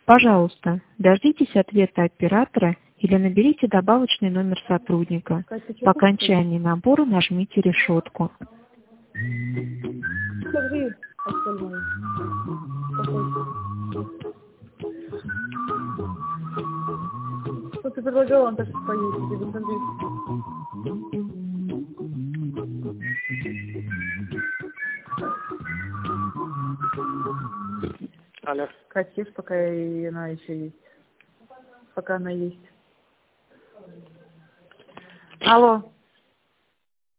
Пожалуйста, дождитесь ответа оператора или наберите добавочный номер сотрудника. По окончании набора нажмите решетку. Что ты предлагал, он так поедет, Алло. Катишь, пока она еще есть. Пока она есть. Алло.